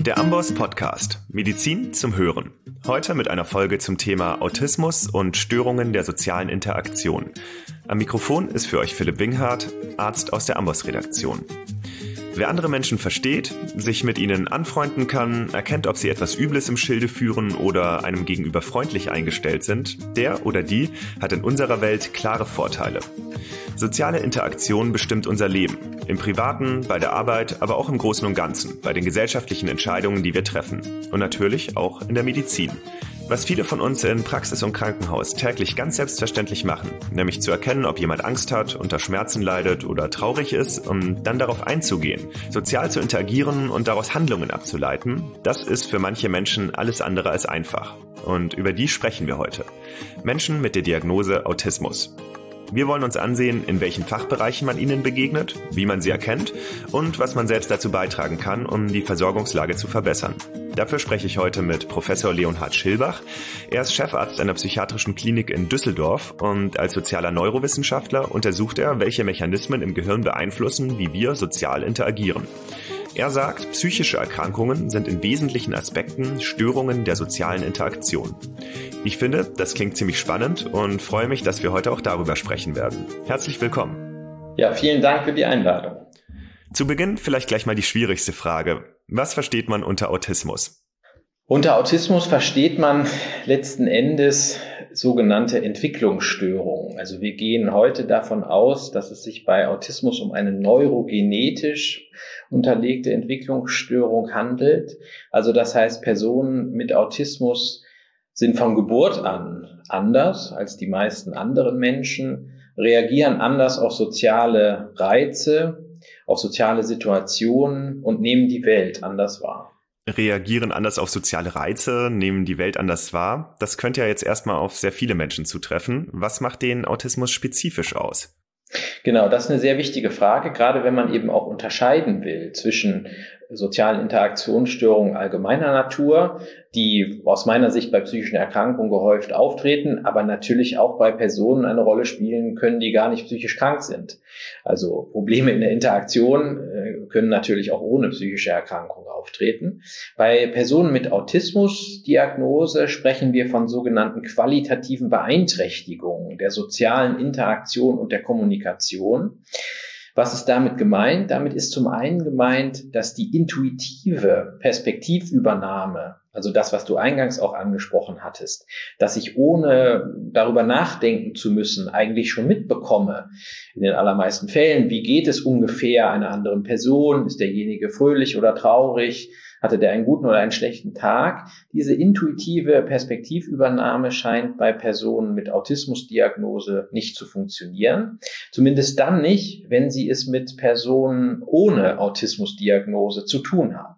Der Amboss Podcast Medizin zum Hören. Heute mit einer Folge zum Thema Autismus und Störungen der sozialen Interaktion. Am Mikrofon ist für euch Philipp Winghardt, Arzt aus der Amboss-Redaktion. Wer andere Menschen versteht, sich mit ihnen anfreunden kann, erkennt, ob sie etwas Übles im Schilde führen oder einem gegenüber freundlich eingestellt sind, der oder die hat in unserer Welt klare Vorteile. Soziale Interaktion bestimmt unser Leben. Im Privaten, bei der Arbeit, aber auch im Großen und Ganzen, bei den gesellschaftlichen Entscheidungen, die wir treffen. Und natürlich auch in der Medizin. Was viele von uns in Praxis und Krankenhaus täglich ganz selbstverständlich machen, nämlich zu erkennen, ob jemand Angst hat, unter Schmerzen leidet oder traurig ist, um dann darauf einzugehen, sozial zu interagieren und daraus Handlungen abzuleiten, das ist für manche Menschen alles andere als einfach. Und über die sprechen wir heute. Menschen mit der Diagnose Autismus. Wir wollen uns ansehen, in welchen Fachbereichen man ihnen begegnet, wie man sie erkennt und was man selbst dazu beitragen kann, um die Versorgungslage zu verbessern. Dafür spreche ich heute mit Professor Leonhard Schillbach. Er ist Chefarzt einer psychiatrischen Klinik in Düsseldorf und als sozialer Neurowissenschaftler untersucht er, welche Mechanismen im Gehirn beeinflussen, wie wir sozial interagieren. Er sagt, psychische Erkrankungen sind in wesentlichen Aspekten Störungen der sozialen Interaktion. Ich finde, das klingt ziemlich spannend und freue mich, dass wir heute auch darüber sprechen werden. Herzlich willkommen. Ja, vielen Dank für die Einladung. Zu Beginn vielleicht gleich mal die schwierigste Frage. Was versteht man unter Autismus? Unter Autismus versteht man letzten Endes sogenannte Entwicklungsstörungen. Also wir gehen heute davon aus, dass es sich bei Autismus um eine neurogenetisch unterlegte Entwicklungsstörung handelt. Also das heißt, Personen mit Autismus sind von Geburt an anders als die meisten anderen Menschen, reagieren anders auf soziale Reize, auf soziale Situationen und nehmen die Welt anders wahr. Reagieren anders auf soziale Reize, nehmen die Welt anders wahr. Das könnte ja jetzt erstmal auf sehr viele Menschen zutreffen. Was macht den Autismus spezifisch aus? Genau, das ist eine sehr wichtige Frage, gerade wenn man eben auch unterscheiden will zwischen sozialen Interaktionsstörungen allgemeiner Natur, die aus meiner Sicht bei psychischen Erkrankungen gehäuft auftreten, aber natürlich auch bei Personen eine Rolle spielen können, die gar nicht psychisch krank sind. Also Probleme in der Interaktion können natürlich auch ohne psychische Erkrankung auftreten. Bei Personen mit Autismusdiagnose sprechen wir von sogenannten qualitativen Beeinträchtigungen der sozialen Interaktion und der Kommunikation. Was ist damit gemeint? Damit ist zum einen gemeint, dass die intuitive Perspektivübernahme, also das, was du eingangs auch angesprochen hattest, dass ich ohne darüber nachdenken zu müssen eigentlich schon mitbekomme, in den allermeisten Fällen, wie geht es ungefähr einer anderen Person, ist derjenige fröhlich oder traurig, hatte der einen guten oder einen schlechten Tag? Diese intuitive Perspektivübernahme scheint bei Personen mit Autismusdiagnose nicht zu funktionieren. Zumindest dann nicht, wenn sie es mit Personen ohne Autismusdiagnose zu tun haben.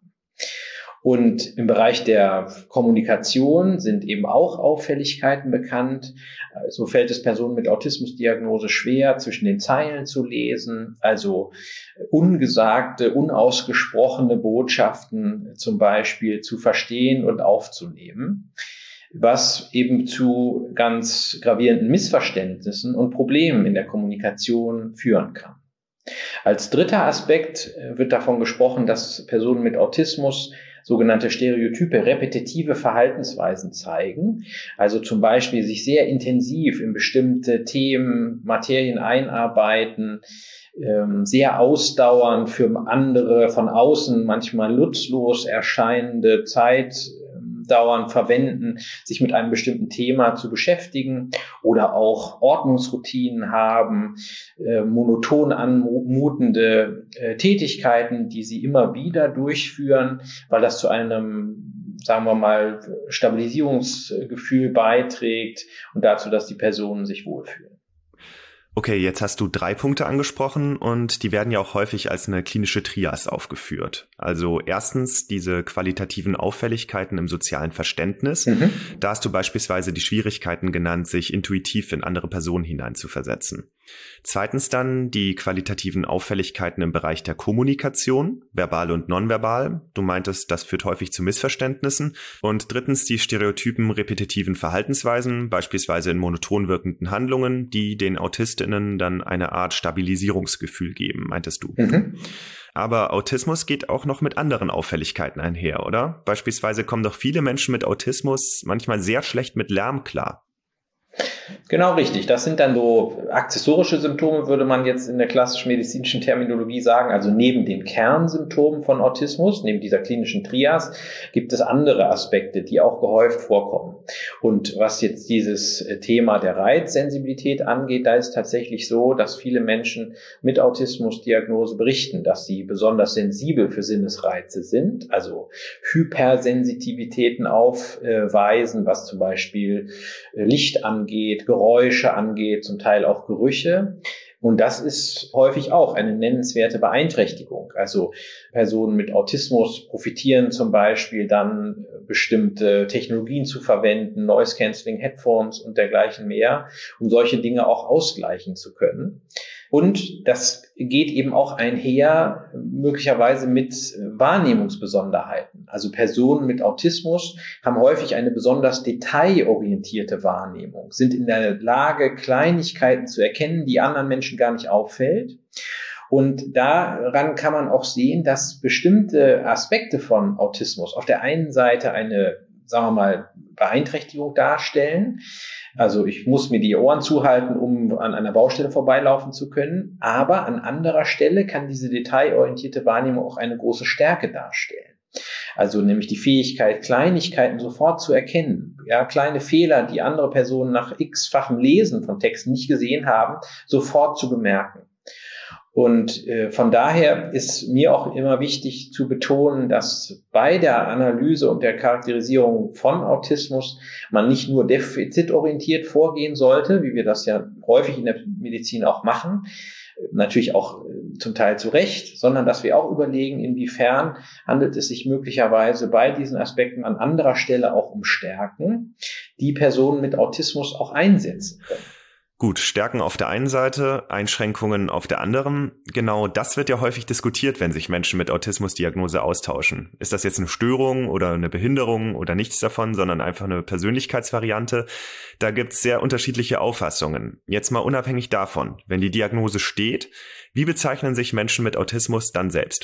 Und im Bereich der Kommunikation sind eben auch Auffälligkeiten bekannt. So fällt es Personen mit Autismusdiagnose schwer, zwischen den Zeilen zu lesen, also ungesagte, unausgesprochene Botschaften zum Beispiel zu verstehen und aufzunehmen, was eben zu ganz gravierenden Missverständnissen und Problemen in der Kommunikation führen kann. Als dritter Aspekt wird davon gesprochen, dass Personen mit Autismus sogenannte stereotype, repetitive Verhaltensweisen zeigen, also zum Beispiel sich sehr intensiv in bestimmte Themen, Materien einarbeiten, sehr ausdauernd für andere von außen manchmal nutzlos erscheinende Zeitdauern verwenden, sich mit einem bestimmten Thema zu beschäftigen oder auch Ordnungsroutinen haben, monoton anmutende Tätigkeiten, die sie immer wieder durchführen, weil das zu einem, sagen wir mal, Stabilisierungsgefühl beiträgt und dazu, dass die Personen sich wohlfühlen. Okay, jetzt hast du 3 Punkte angesprochen und die werden ja auch häufig als eine klinische Trias aufgeführt. Also erstens diese qualitativen Auffälligkeiten im sozialen Verständnis. Da hast du beispielsweise die Schwierigkeiten genannt, sich intuitiv in andere Personen hineinzuversetzen. Zweitens dann die qualitativen Auffälligkeiten im Bereich der Kommunikation, verbal und nonverbal. Du meintest, das führt häufig zu Missverständnissen. Und drittens die stereotypen repetitiven Verhaltensweisen, beispielsweise in monoton wirkenden Handlungen, die den AutistInnen dann eine Art Stabilisierungsgefühl geben, meintest du. Aber Autismus geht auch noch mit anderen Auffälligkeiten einher, oder? Beispielsweise kommen doch viele Menschen mit Autismus manchmal sehr schlecht mit Lärm klar. Genau richtig. Das sind dann so accessorische Symptome, würde man jetzt in der klassischen medizinischen Terminologie sagen. Also neben den Kernsymptomen von Autismus, neben dieser klinischen Trias, gibt es andere Aspekte, die auch gehäuft vorkommen. Und was jetzt dieses Thema der Reizsensibilität angeht, da ist tatsächlich so, dass viele Menschen mit Autismusdiagnose berichten, dass sie besonders sensibel für Sinnesreize sind, also Hypersensitivitäten aufweisen, was zum Beispiel Licht angeht, Geräusche angeht, zum Teil auch Gerüche. Und das ist häufig auch eine nennenswerte Beeinträchtigung. Also Personen mit Autismus profitieren zum Beispiel dann, bestimmte Technologien zu verwenden, Noise-Cancelling-Headphones und dergleichen mehr, um solche Dinge auch ausgleichen zu können. Und das geht eben auch einher möglicherweise mit Wahrnehmungsbesonderheiten. Also Personen mit Autismus haben häufig eine besonders detailorientierte Wahrnehmung, sind in der Lage, Kleinigkeiten zu erkennen, die anderen Menschen gar nicht auffällt. Und daran kann man auch sehen, dass bestimmte Aspekte von Autismus auf der einen Seite eine, sagen wir mal, Beeinträchtigung darstellen. Also ich muss mir die Ohren zuhalten, um an einer Baustelle vorbeilaufen zu können. Aber an anderer Stelle kann diese detailorientierte Wahrnehmung auch eine große Stärke darstellen. Also nämlich die Fähigkeit, Kleinigkeiten sofort zu erkennen. Ja, kleine Fehler, die andere Personen nach x-fachem Lesen von Texten nicht gesehen haben, sofort zu bemerken. Und von daher ist mir auch immer wichtig zu betonen, dass bei der Analyse und der Charakterisierung von Autismus man nicht nur defizitorientiert vorgehen sollte, wie wir das ja häufig in der Medizin auch machen, natürlich auch zum Teil zu Recht, sondern dass wir auch überlegen, inwiefern handelt es sich möglicherweise bei diesen Aspekten an anderer Stelle auch um Stärken, die Personen mit Autismus auch einsetzen können. Gut, Stärken auf der einen Seite, Einschränkungen auf der anderen. Genau das wird ja häufig diskutiert, wenn sich Menschen mit Autismusdiagnose austauschen. Ist das jetzt eine Störung oder eine Behinderung oder nichts davon, sondern einfach eine Persönlichkeitsvariante? Da gibt's sehr unterschiedliche Auffassungen. Jetzt mal unabhängig davon, wenn die Diagnose steht, wie bezeichnen sich Menschen mit Autismus dann selbst?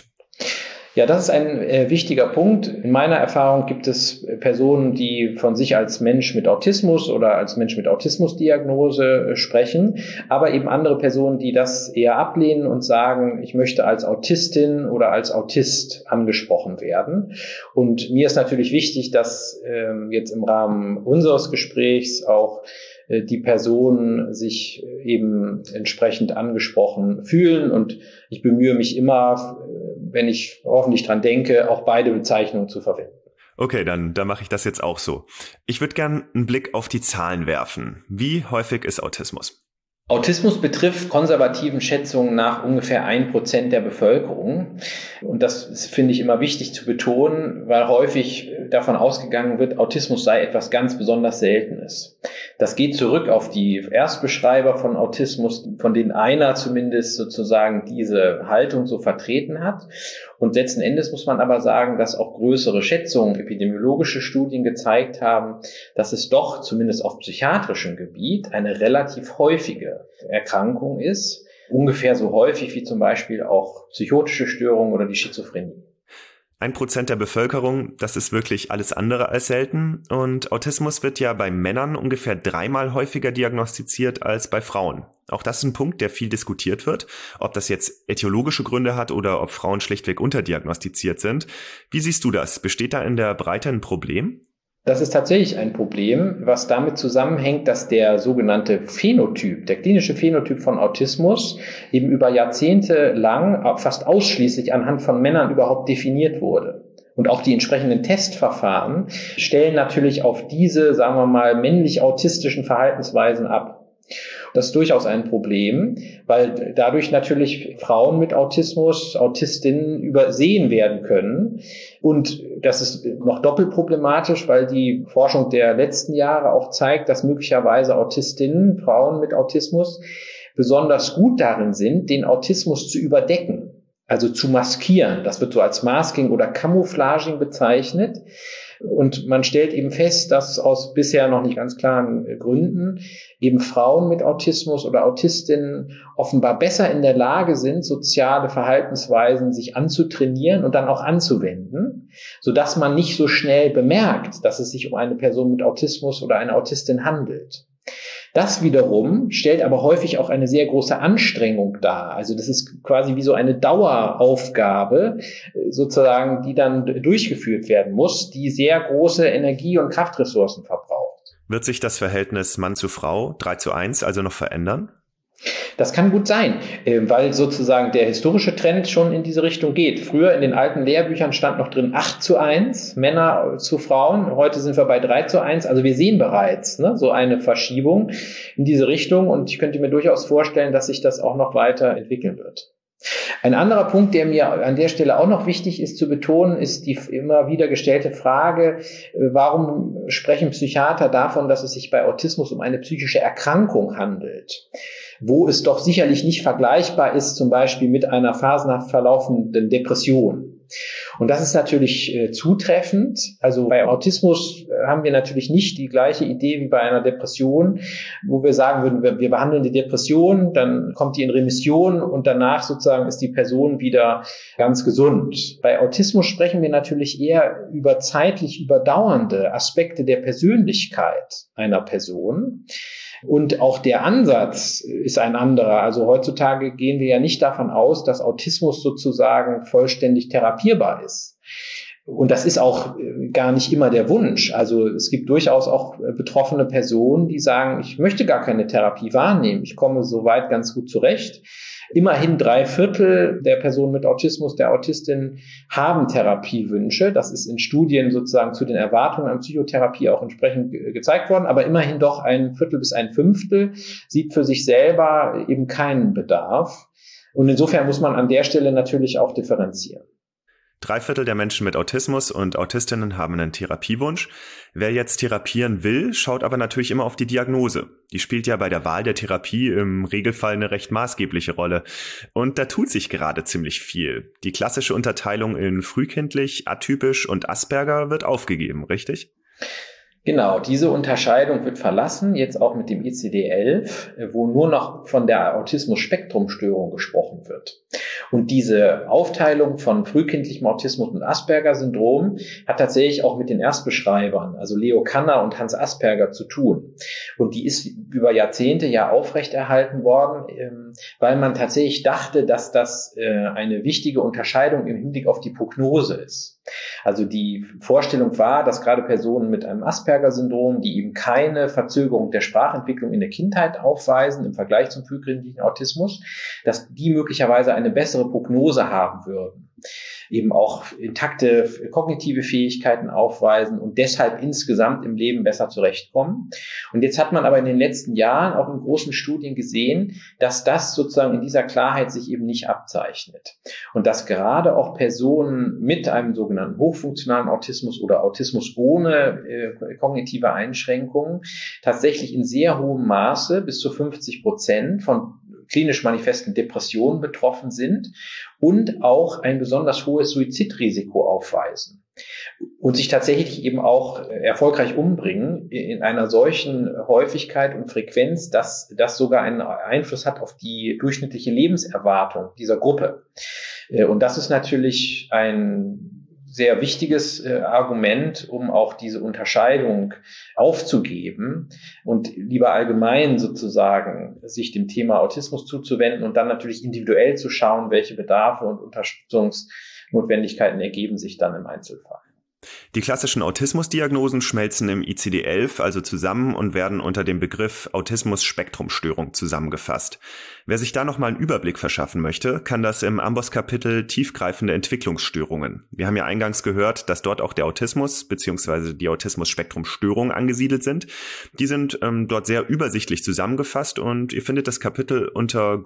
Ja, das ist ein wichtiger Punkt. In meiner Erfahrung gibt es Personen, die von sich als Mensch mit Autismus oder als Mensch mit Autismusdiagnose sprechen, aber eben andere Personen, die das eher ablehnen und sagen, ich möchte als Autistin oder als Autist angesprochen werden. Und mir ist natürlich wichtig, dass jetzt im Rahmen unseres Gesprächs auch die Personen sich eben entsprechend angesprochen fühlen. Und ich bemühe mich immer, wenn ich hoffentlich dran denke, auch beide Bezeichnungen zu verwenden. Okay, dann mache ich das jetzt auch so. Ich würde gern einen Blick auf die Zahlen werfen. Wie häufig ist Autismus? Autismus betrifft konservativen Schätzungen nach ungefähr 1% der Bevölkerung. Und das finde ich immer wichtig zu betonen, weil häufig davon ausgegangen wird, Autismus sei etwas ganz besonders Seltenes. Das geht zurück auf die Erstbeschreiber von Autismus, von denen einer zumindest sozusagen diese Haltung so vertreten hat. Und letzten Endes muss man aber sagen, dass auch größere Schätzungen, epidemiologische Studien gezeigt haben, dass es doch zumindest auf psychiatrischem Gebiet eine relativ häufige Erkrankung ist. Ungefähr so häufig wie zum Beispiel auch psychotische Störungen oder die Schizophrenie. 1% der Bevölkerung, das ist wirklich alles andere als selten. Und Autismus wird ja bei Männern ungefähr 3-mal häufiger diagnostiziert als bei Frauen. Auch das ist ein Punkt, der viel diskutiert wird, ob das jetzt ätiologische Gründe hat oder ob Frauen schlichtweg unterdiagnostiziert sind. Wie siehst du das? Besteht da in der Breite ein Problem? Das ist tatsächlich ein Problem, was damit zusammenhängt, dass der sogenannte Phänotyp, der klinische Phänotyp von Autismus eben über Jahrzehnte lang fast ausschließlich anhand von Männern überhaupt definiert wurde. Und auch die entsprechenden Testverfahren stellen natürlich auf diese, sagen wir mal, männlich-autistischen Verhaltensweisen ab. Das ist durchaus ein Problem, weil dadurch natürlich Frauen mit Autismus, Autistinnen übersehen werden können. Und das ist noch doppelt problematisch, weil die Forschung der letzten Jahre auch zeigt, dass möglicherweise Autistinnen, Frauen mit Autismus, besonders gut darin sind, den Autismus zu überdecken, also zu maskieren. Das wird so als Masking oder Camouflaging bezeichnet. Und man stellt eben fest, dass aus bisher noch nicht ganz klaren Gründen eben Frauen mit Autismus oder Autistinnen offenbar besser in der Lage sind, soziale Verhaltensweisen sich anzutrainieren und dann auch anzuwenden, sodass man nicht so schnell bemerkt, dass es sich um eine Person mit Autismus oder eine Autistin handelt. Das wiederum stellt aber häufig auch eine sehr große Anstrengung dar. Also das ist quasi wie so eine Daueraufgabe, sozusagen, die dann durchgeführt werden muss, die sehr große Energie- und Kraftressourcen verbraucht. Wird sich das Verhältnis Mann zu Frau 3:1 also noch verändern? Das kann gut sein, weil sozusagen der historische Trend schon in diese Richtung geht. Früher in den alten Lehrbüchern stand noch drin 8:1, Männer zu Frauen. Heute sind wir bei 3:1. Also wir sehen bereits so eine Verschiebung in diese Richtung. Und ich könnte mir durchaus vorstellen, dass sich das auch noch weiter entwickeln wird. Ein anderer Punkt, der mir an der Stelle auch noch wichtig ist zu betonen, ist die immer wieder gestellte Frage, warum sprechen Psychiater davon, dass es sich bei Autismus um eine psychische Erkrankung handelt, wo es doch sicherlich nicht vergleichbar ist, zum Beispiel mit einer phasenhaft verlaufenden Depression. Und das ist natürlich zutreffend. Also bei Autismus haben wir natürlich nicht die gleiche Idee wie bei einer Depression, wo wir sagen würden, wir behandeln die Depression, dann kommt die in Remission und danach sozusagen ist die Person wieder ganz gesund. Bei Autismus sprechen wir natürlich eher über zeitlich überdauernde Aspekte der Persönlichkeit einer Person. Und auch der Ansatz ist ein anderer. Also heutzutage gehen wir ja nicht davon aus, dass Autismus sozusagen vollständig therapierbar ist. Und das ist auch gar nicht immer der Wunsch. Also es gibt durchaus auch betroffene Personen, die sagen, ich möchte gar keine Therapie wahrnehmen. Ich komme soweit ganz gut zurecht. Immerhin 3/4 der Personen mit Autismus, der Autistin, haben Therapiewünsche. Das ist in Studien sozusagen zu den Erwartungen an Psychotherapie auch entsprechend gezeigt worden. Aber immerhin doch 1/4 bis 1/5 sieht für sich selber eben keinen Bedarf. Und insofern muss man an der Stelle natürlich auch differenzieren. 3/4 der Menschen mit Autismus und Autistinnen haben einen Therapiewunsch. Wer jetzt therapieren will, schaut aber natürlich immer auf die Diagnose. Die spielt ja bei der Wahl der Therapie im Regelfall eine recht maßgebliche Rolle. Und da tut sich gerade ziemlich viel. Die klassische Unterteilung in frühkindlich, atypisch und Asperger wird aufgegeben, richtig? Genau, diese Unterscheidung wird verlassen, jetzt auch mit dem ICD-11, wo nur noch von der Autismus-Spektrum-Störung gesprochen wird. Und diese Aufteilung von frühkindlichem Autismus und Asperger-Syndrom hat tatsächlich auch mit den Erstbeschreibern, also Leo Kanner und Hans Asperger, zu tun. Und die ist über Jahrzehnte ja aufrechterhalten worden, weil man tatsächlich dachte, dass das eine wichtige Unterscheidung im Hinblick auf die Prognose ist. Also die Vorstellung war, dass gerade Personen mit einem Asperger-Syndrom, die eben keine Verzögerung der Sprachentwicklung in der Kindheit aufweisen im Vergleich zum frühkindlichen Autismus, dass die möglicherweise eine bessere Prognose haben würden, eben auch intakte kognitive Fähigkeiten aufweisen und deshalb insgesamt im Leben besser zurechtkommen. Und jetzt hat man aber in den letzten Jahren auch in großen Studien gesehen, dass das sozusagen in dieser Klarheit sich eben nicht abzeichnet. Und dass gerade auch Personen mit einem sogenannten hochfunktionalen Autismus oder Autismus ohne kognitive Einschränkungen tatsächlich in sehr hohem Maße, bis zu 50%, von klinisch manifesten Depressionen betroffen sind und auch ein besonders hohes Suizidrisiko aufweisen und sich tatsächlich eben auch erfolgreich umbringen in einer solchen Häufigkeit und Frequenz, dass das sogar einen Einfluss hat auf die durchschnittliche Lebenserwartung dieser Gruppe. Und das ist natürlich ein sehr wichtiges Argument, um auch diese Unterscheidung aufzugeben und lieber allgemein sozusagen sich dem Thema Autismus zuzuwenden und dann natürlich individuell zu schauen, welche Bedarfe und Unterstützungsnotwendigkeiten ergeben sich dann im Einzelfall. Die klassischen Autismusdiagnosen schmelzen im ICD-11 also zusammen und werden unter dem Begriff Autismus-Spektrum-Störung zusammengefasst. Wer sich da nochmal einen Überblick verschaffen möchte, kann das im Amboss-Kapitel Tiefgreifende Entwicklungsstörungen. Wir haben ja eingangs gehört, dass dort auch der Autismus bzw. die Autismus-Spektrum-Störung angesiedelt sind. Die sind dort sehr übersichtlich zusammengefasst und ihr findet das Kapitel unter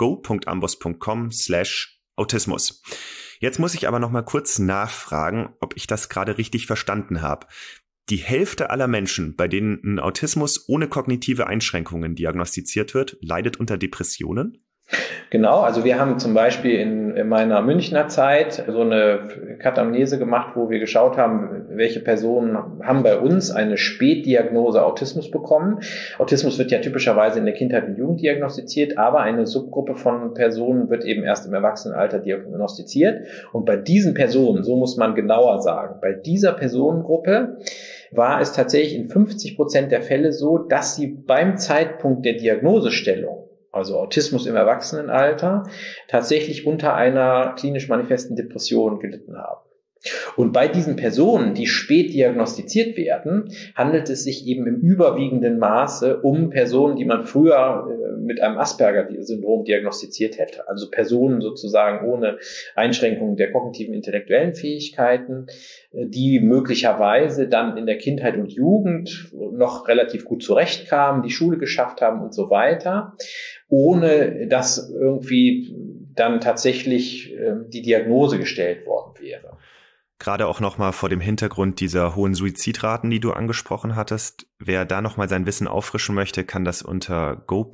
go.amboss.com/Autismus. Jetzt muss ich aber noch mal kurz nachfragen, ob ich das gerade richtig verstanden habe. Die Hälfte aller Menschen, bei denen ein Autismus ohne kognitive Einschränkungen diagnostiziert wird, leidet unter Depressionen? Genau, also wir haben zum Beispiel in meiner Münchner Zeit so eine Katamnese gemacht, wo wir geschaut haben, welche Personen haben bei uns eine Spätdiagnose Autismus bekommen. Autismus wird ja typischerweise in der Kindheit und Jugend diagnostiziert, aber eine Subgruppe von Personen wird eben erst im Erwachsenenalter diagnostiziert. Und bei diesen Personen, so muss man genauer sagen, bei dieser Personengruppe war es tatsächlich in 50% der Fälle so, dass sie beim Zeitpunkt der Diagnosestellung, also Autismus im Erwachsenenalter, tatsächlich unter einer klinisch manifesten Depression gelitten haben. Und bei diesen Personen, die spät diagnostiziert werden, handelt es sich eben im überwiegenden Maße um Personen, die man früher mit einem Asperger-Syndrom diagnostiziert hätte. Also Personen sozusagen ohne Einschränkungen der kognitiven intellektuellen Fähigkeiten, die möglicherweise dann in der Kindheit und Jugend noch relativ gut zurechtkamen, die Schule geschafft haben und so weiter, ohne dass irgendwie dann tatsächlich die Diagnose gestellt worden wäre. Gerade auch nochmal vor dem Hintergrund dieser hohen Suizidraten, die du angesprochen hattest. Wer da nochmal sein Wissen auffrischen möchte, kann das unter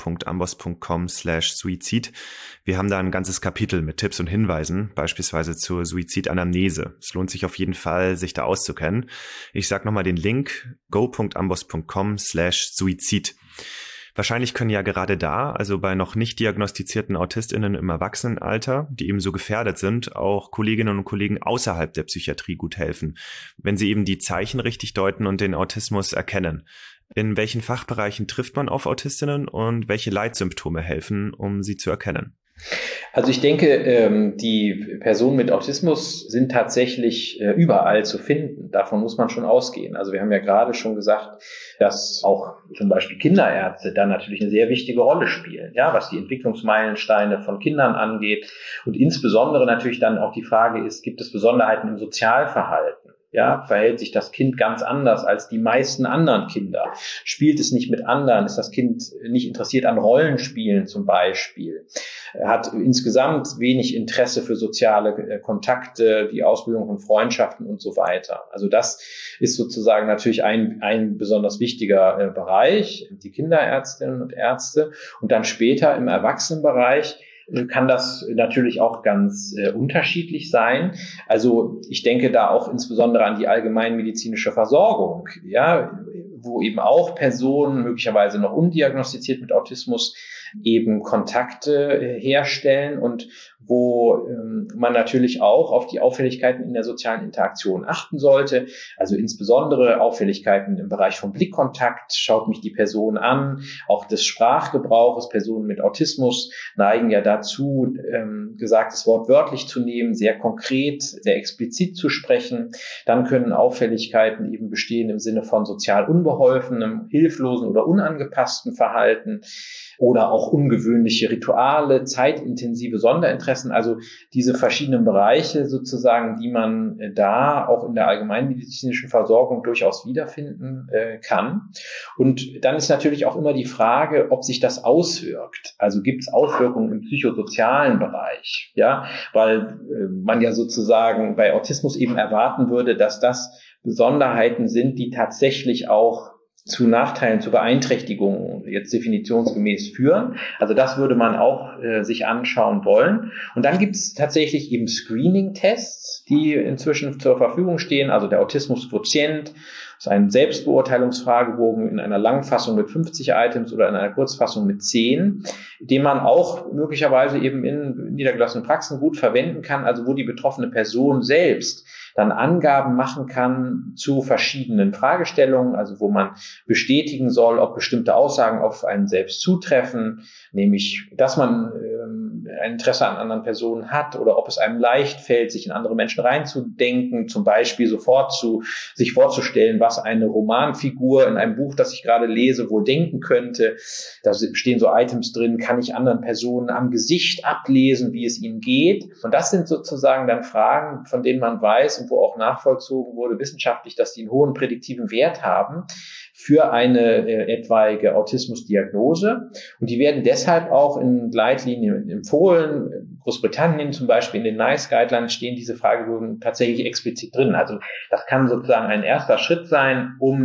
go.ambos.com/Suizid. Wir haben da ein ganzes Kapitel mit Tipps und Hinweisen, beispielsweise zur Suizidanamnese. Es lohnt sich auf jeden Fall, sich da auszukennen. Ich sage nochmal den Link go.ambos.com/Suizid. Wahrscheinlich können ja gerade da, also bei noch nicht diagnostizierten AutistInnen im Erwachsenenalter, die eben so gefährdet sind, auch Kolleginnen und Kollegen außerhalb der Psychiatrie gut helfen, wenn sie eben die Zeichen richtig deuten und den Autismus erkennen. In welchen Fachbereichen trifft man auf AutistInnen und welche Leitsymptome helfen, um sie zu erkennen? Also ich denke, die Personen mit Autismus sind tatsächlich überall zu finden. Davon muss man schon ausgehen. Also wir haben ja gerade schon gesagt, dass auch zum Beispiel Kinderärzte da natürlich eine sehr wichtige Rolle spielen, ja, was die Entwicklungsmeilensteine von Kindern angeht. Und insbesondere natürlich dann auch die Frage ist, gibt es Besonderheiten im Sozialverhalten? Ja, verhält sich das Kind ganz anders als die meisten anderen Kinder? Spielt es nicht mit anderen? Ist das Kind nicht interessiert an Rollenspielen zum Beispiel? Hat insgesamt wenig Interesse für soziale Kontakte, die Ausbildung von Freundschaften und so weiter. Also das ist sozusagen natürlich ein besonders wichtiger Bereich, die Kinderärztinnen und Ärzte. Und dann später im Erwachsenenbereich kann das natürlich auch ganz unterschiedlich sein. Also ich denke da auch insbesondere an die allgemeinmedizinische Versorgung, ja, wo eben auch Personen möglicherweise noch undiagnostiziert mit Autismus eben Kontakte herstellen und wo man natürlich auch auf die Auffälligkeiten in der sozialen Interaktion achten sollte. Also insbesondere Auffälligkeiten im Bereich von Blickkontakt, schaut mich die Person an, auch des Sprachgebrauches. Personen mit Autismus neigen ja dazu, gesagtes Wort wörtlich zu nehmen, sehr konkret, sehr explizit zu sprechen. Dann können Auffälligkeiten eben bestehen im Sinne von sozial unbeholfenem, hilflosen oder unangepassten Verhalten oder auch ungewöhnliche Rituale, zeitintensive Sonderinteressen, also diese verschiedenen Bereiche sozusagen, die man da auch in der allgemeinmedizinischen Versorgung durchaus wiederfinden kann. Und dann ist natürlich auch immer die Frage, ob sich das auswirkt. Also gibt es Auswirkungen im psychosozialen Bereich, ja, weil man ja sozusagen bei Autismus eben erwarten würde, dass das Besonderheiten sind, die tatsächlich auch zu Nachteilen, zu Beeinträchtigungen jetzt definitionsgemäß führen. Also das würde man auch sich anschauen wollen. Und dann gibt es tatsächlich eben Screening-Tests, die inzwischen zur Verfügung stehen. Also der Autismus-Quotient ist ein Selbstbeurteilungsfragebogen in einer Langfassung mit 50 Items oder in einer Kurzfassung mit 10, den man auch möglicherweise eben in niedergelassenen Praxen gut verwenden kann, also wo die betroffene Person selbst dann Angaben machen kann zu verschiedenen Fragestellungen, also wo man bestätigen soll, ob bestimmte Aussagen auf einen selbst zutreffen, nämlich, dass man ein Interesse an anderen Personen hat oder ob es einem leicht fällt, sich in andere Menschen reinzudenken, zum Beispiel sofort sich vorzustellen, was eine Romanfigur in einem Buch, das ich gerade lese, wohl denken könnte. Da stehen so Items drin, kann ich anderen Personen am Gesicht ablesen, wie es ihnen geht. Und das sind sozusagen dann Fragen, von denen man weiß und wo auch nachvollzogen wurde wissenschaftlich, dass die einen hohen prädiktiven Wert haben für eine etwaige Autismusdiagnose. Und die werden deshalb auch in Leitlinien empfohlen. Großbritannien zum Beispiel, in den NICE Guidelines stehen diese Fragebögen tatsächlich explizit drin. Also das kann sozusagen ein erster Schritt sein, um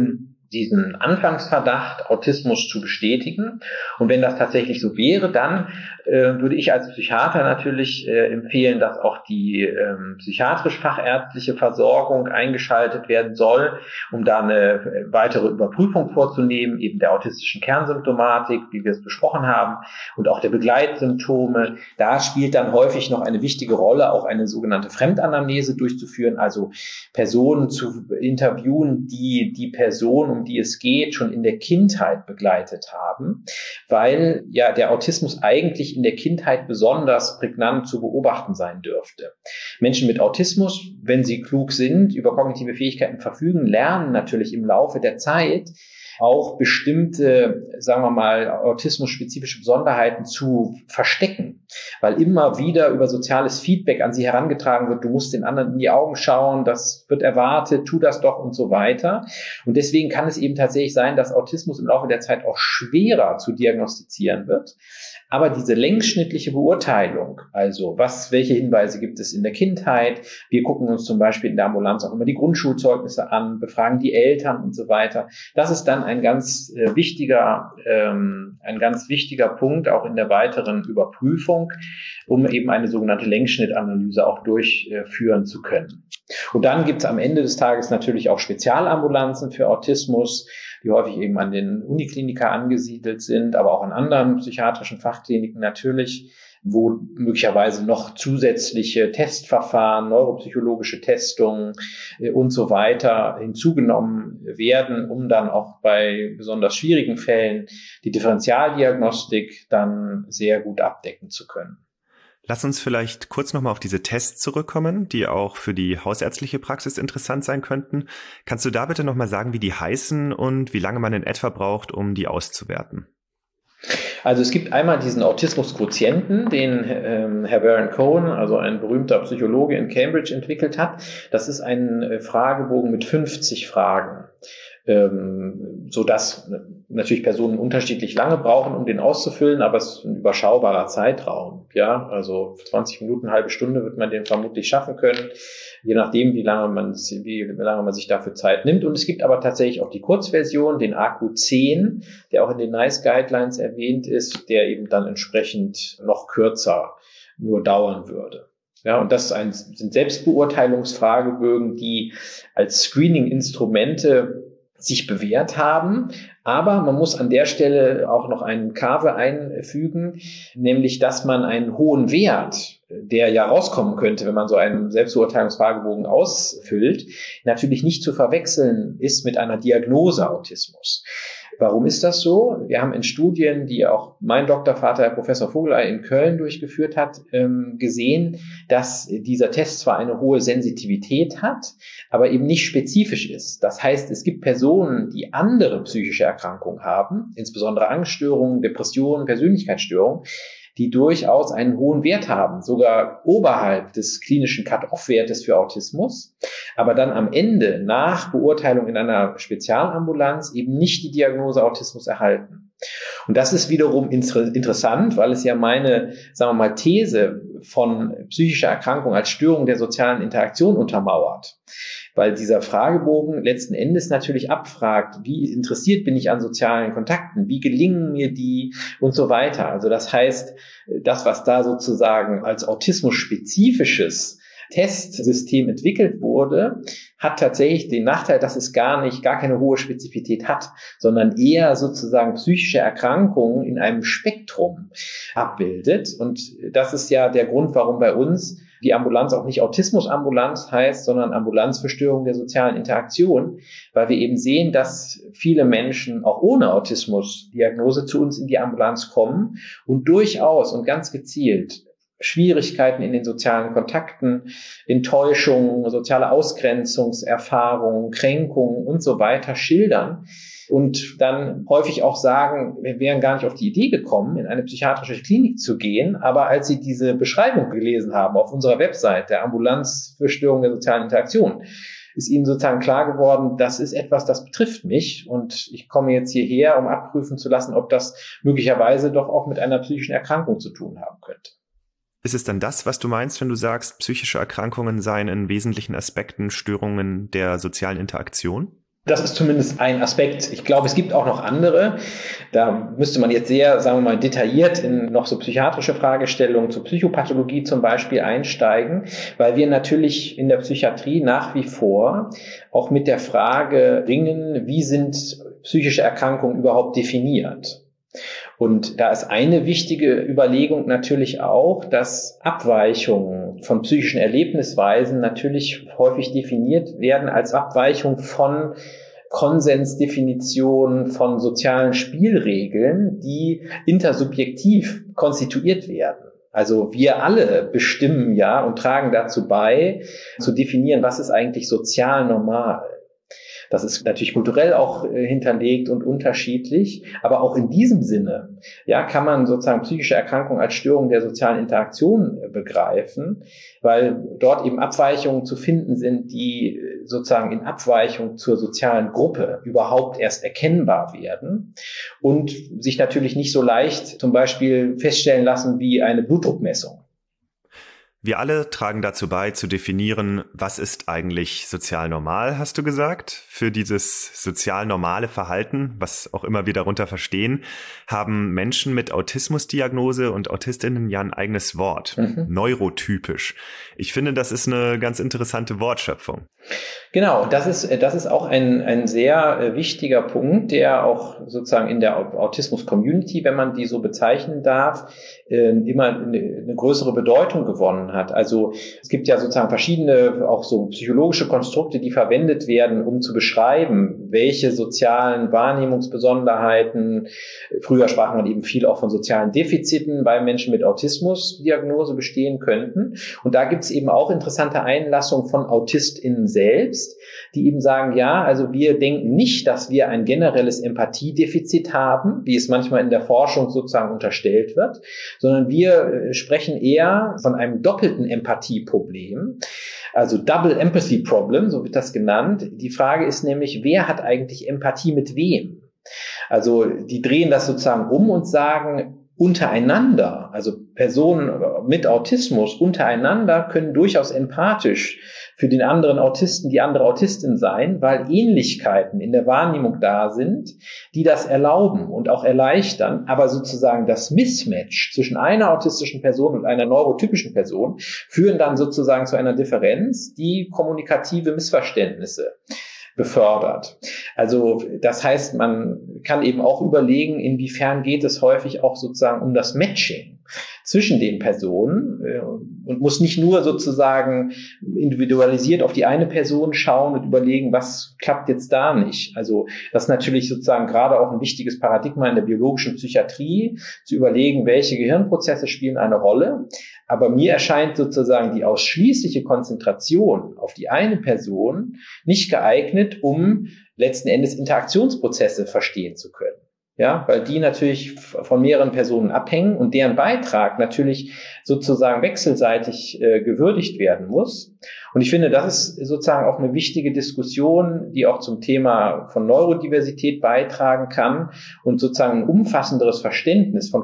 diesen Anfangsverdacht, Autismus zu bestätigen. Und wenn das tatsächlich so wäre, dann würde ich als Psychiater natürlich empfehlen, dass auch die psychiatrisch-fachärztliche Versorgung eingeschaltet werden soll, um da eine weitere Überprüfung vorzunehmen, eben der autistischen Kernsymptomatik, wie wir es besprochen haben, und auch der Begleitsymptome. Da spielt dann häufig noch eine wichtige Rolle, auch eine sogenannte Fremdanamnese durchzuführen, also Personen zu interviewen, die Person, um die es geht, schon in der Kindheit begleitet haben, weil ja der Autismus eigentlich in der Kindheit besonders prägnant zu beobachten sein dürfte. Menschen mit Autismus, wenn sie klug sind, über kognitive Fähigkeiten verfügen, lernen natürlich im Laufe der Zeit auch bestimmte, sagen wir mal, autismusspezifische Besonderheiten zu verstecken, weil immer wieder über soziales Feedback an sie herangetragen wird, du musst den anderen in die Augen schauen, das wird erwartet, tu das doch und so weiter. Und deswegen kann es eben tatsächlich sein, dass Autismus im Laufe der Zeit auch schwerer zu diagnostizieren wird. Aber diese längsschnittliche Beurteilung, also welche Hinweise gibt es in der Kindheit? Wir gucken uns zum Beispiel in der Ambulanz auch immer die Grundschulzeugnisse an, befragen die Eltern und so weiter. Das ist dann ein ganz wichtiger Punkt auch in der weiteren Überprüfung, um eben eine sogenannte Längsschnittanalyse auch durchführen zu können. Und dann gibt es am Ende des Tages natürlich auch Spezialambulanzen für Autismus, die häufig eben an den Uniklinika angesiedelt sind, aber auch an anderen psychiatrischen Fachkliniken natürlich, wo möglicherweise noch zusätzliche Testverfahren, neuropsychologische Testungen und so weiter hinzugenommen werden, um dann auch bei besonders schwierigen Fällen die Differentialdiagnostik dann sehr gut abdecken zu können. Lass uns vielleicht kurz nochmal auf diese Tests zurückkommen, die auch für die hausärztliche Praxis interessant sein könnten. Kannst du da bitte nochmal sagen, wie die heißen und wie lange man in etwa braucht, um die auszuwerten? Also es gibt einmal diesen Autismus-Quotienten, den Herr Baron Cohen, also ein berühmter Psychologe in Cambridge, entwickelt hat. Das ist ein Fragebogen mit 50 Fragen, sodass natürlich Personen unterschiedlich lange brauchen, um den auszufüllen, aber es ist ein überschaubarer Zeitraum. Ja, also 20 Minuten, halbe Stunde wird man den vermutlich schaffen können, je nachdem, wie lange man sich dafür Zeit nimmt. Und es gibt aber tatsächlich auch die Kurzversion, den AQ10, der auch in den NICE Guidelines erwähnt ist, der eben dann entsprechend noch kürzer nur dauern würde. Ja, und das sind Selbstbeurteilungsfragebögen, die als Screening-Instrumente sich bewährt haben. Aber man muss an der Stelle auch noch einen Kave einfügen, nämlich, dass man einen hohen Wert, der ja rauskommen könnte, wenn man so einen Selbstbeurteilungsfragebogen ausfüllt, natürlich nicht zu verwechseln ist mit einer Diagnose Autismus. Warum ist das so? Wir haben in Studien, die auch mein Doktorvater, Herr Professor Vogeley in Köln durchgeführt hat, gesehen, dass dieser Test zwar eine hohe Sensitivität hat, aber eben nicht spezifisch ist. Das heißt, es gibt Personen, die andere psychische Erkrankungen haben, insbesondere Angststörungen, Depressionen, Persönlichkeitsstörungen, die durchaus einen hohen Wert haben, sogar oberhalb des klinischen Cut-off-Wertes für Autismus, aber dann am Ende nach Beurteilung in einer Spezialambulanz eben nicht die Diagnose Autismus erhalten. Und das ist wiederum interessant, weil es ja meine, sagen wir mal, These von psychischer Erkrankung als Störung der sozialen Interaktion untermauert. Weil dieser Fragebogen letzten Endes natürlich abfragt, wie interessiert bin ich an sozialen Kontakten, wie gelingen mir die und so weiter. Also das heißt, das, was da sozusagen als autismus-spezifisches Testsystem entwickelt wurde, hat tatsächlich den Nachteil, dass es gar keine hohe Spezifität hat, sondern eher sozusagen psychische Erkrankungen in einem Spektrum abbildet. Und das ist ja der Grund, warum bei uns die Ambulanz auch nicht Autismusambulanz heißt, sondern Ambulanz für Störungen der sozialen Interaktion, weil wir eben sehen, dass viele Menschen auch ohne Autismusdiagnose zu uns in die Ambulanz kommen und durchaus und ganz gezielt Schwierigkeiten in den sozialen Kontakten, Enttäuschungen, soziale Ausgrenzungserfahrungen, Kränkungen und so weiter schildern und dann häufig auch sagen, wir wären gar nicht auf die Idee gekommen, in eine psychiatrische Klinik zu gehen, aber als sie diese Beschreibung gelesen haben auf unserer Website, der Ambulanz für Störungen der sozialen Interaktion, ist ihnen sozusagen klar geworden, das ist etwas, das betrifft mich und ich komme jetzt hierher, um abprüfen zu lassen, ob das möglicherweise doch auch mit einer psychischen Erkrankung zu tun haben könnte. Ist es dann das, was du meinst, wenn du sagst, psychische Erkrankungen seien in wesentlichen Aspekten Störungen der sozialen Interaktion? Das ist zumindest ein Aspekt. Ich glaube, es gibt auch noch andere. Da müsste man jetzt sehr, sagen wir mal, detailliert in noch so psychiatrische Fragestellungen zur Psychopathologie zum Beispiel einsteigen, weil wir natürlich in der Psychiatrie nach wie vor auch mit der Frage ringen, wie sind psychische Erkrankungen überhaupt definiert? Und da ist eine wichtige Überlegung natürlich auch, dass Abweichungen von psychischen Erlebnisweisen natürlich häufig definiert werden als Abweichung von Konsensdefinitionen, von sozialen Spielregeln, die intersubjektiv konstituiert werden. Also wir alle bestimmen ja und tragen dazu bei, zu definieren, was ist eigentlich sozial normal. Das ist natürlich kulturell auch hinterlegt und unterschiedlich, aber auch in diesem Sinne, ja, kann man sozusagen psychische Erkrankungen als Störung der sozialen Interaktion begreifen, weil dort eben Abweichungen zu finden sind, die sozusagen in Abweichung zur sozialen Gruppe überhaupt erst erkennbar werden und sich natürlich nicht so leicht zum Beispiel feststellen lassen wie eine Blutdruckmessung. Wir alle tragen dazu bei, zu definieren, was ist eigentlich sozial normal, hast du gesagt. Für dieses sozial normale Verhalten, was auch immer wir darunter verstehen, haben Menschen mit Autismusdiagnose und AutistInnen ja ein eigenes Wort, neurotypisch. Ich finde, das ist eine ganz interessante Wortschöpfung. Genau, das ist auch ein sehr wichtiger Punkt, der auch sozusagen in der Autismus-Community, wenn man die so bezeichnen darf, immer eine größere Bedeutung gewonnen hat. Also es gibt ja sozusagen verschiedene auch so psychologische Konstrukte, die verwendet werden, um zu beschreiben, welche sozialen Wahrnehmungsbesonderheiten, früher sprach man eben viel auch von sozialen Defiziten bei Menschen mit Autismusdiagnose bestehen könnten. Und da gibt es eben auch interessante Einlassungen von AutistInnen selbst, die eben sagen, ja, also wir denken nicht, dass wir ein generelles Empathiedefizit haben, wie es manchmal in der Forschung sozusagen unterstellt wird, sondern wir sprechen eher von einem doppelten Empathieproblem, also Double Empathy Problem, so wird das genannt. Die Frage ist nämlich, wer hat eigentlich Empathie mit wem? Also die drehen das sozusagen um und sagen, untereinander, also Personen mit Autismus untereinander können durchaus empathisch für den anderen Autisten, die andere Autistin sein, weil Ähnlichkeiten in der Wahrnehmung da sind, die das erlauben und auch erleichtern, aber sozusagen das Mismatch zwischen einer autistischen Person und einer neurotypischen Person führen dann sozusagen zu einer Differenz, die kommunikative Missverständnisse befördert. Also das heißt, man kann eben auch überlegen, inwiefern geht es häufig auch sozusagen um das Matching zwischen den Personen und muss nicht nur sozusagen individualisiert auf die eine Person schauen und überlegen, was klappt jetzt da nicht. Also das ist natürlich sozusagen gerade auch ein wichtiges Paradigma in der biologischen Psychiatrie, zu überlegen, welche Gehirnprozesse spielen eine Rolle. Aber mir erscheint sozusagen die ausschließliche Konzentration auf die eine Person nicht geeignet, um letzten Endes Interaktionsprozesse verstehen zu können. Ja, weil die natürlich von mehreren Personen abhängen und deren Beitrag natürlich sozusagen wechselseitig gewürdigt werden muss. Und ich finde, das ist sozusagen auch eine wichtige Diskussion, die auch zum Thema von Neurodiversität beitragen kann und sozusagen ein umfassenderes Verständnis von